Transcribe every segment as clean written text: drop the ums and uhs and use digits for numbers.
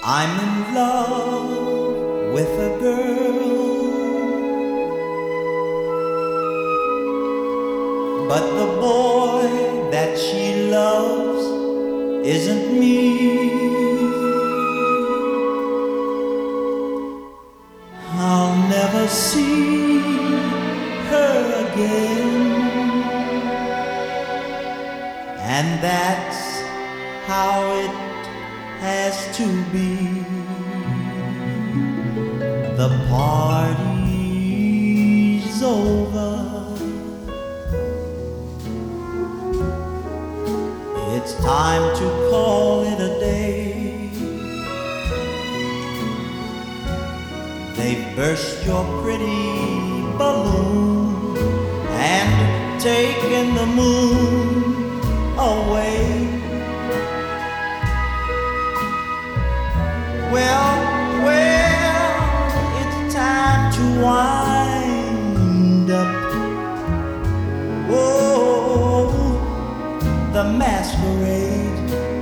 I'm in love with a girl, but the boy that she loves isn't me. I'll never see her again, and that's how it has to be. The party's over. It's time to call it a day. They've burst your pretty balloon and taken the moon away. Well, it's time to wind up. Oh, the masquerade.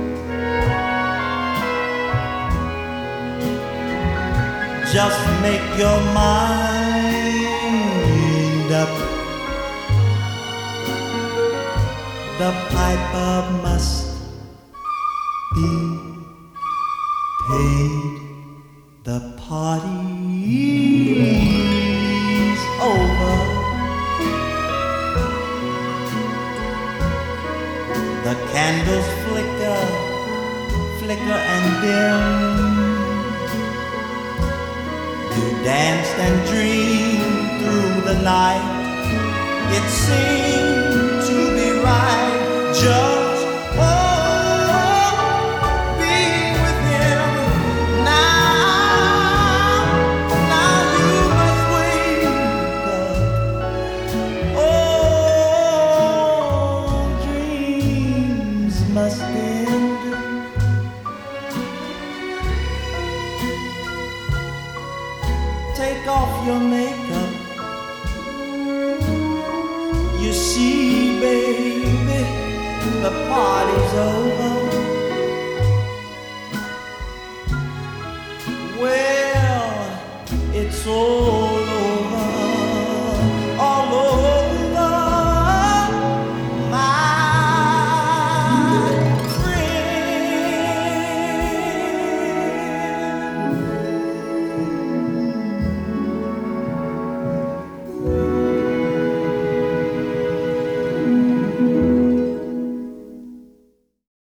Just make your mind up. The piper must be paid. The party's over. The candles flicker, flicker and dim. You danced and dreamed through the night. It seemed to be right, just being with him. Now you must wake up. Oh, dreams must end. Take off your makeup. You see, baby, the party's over.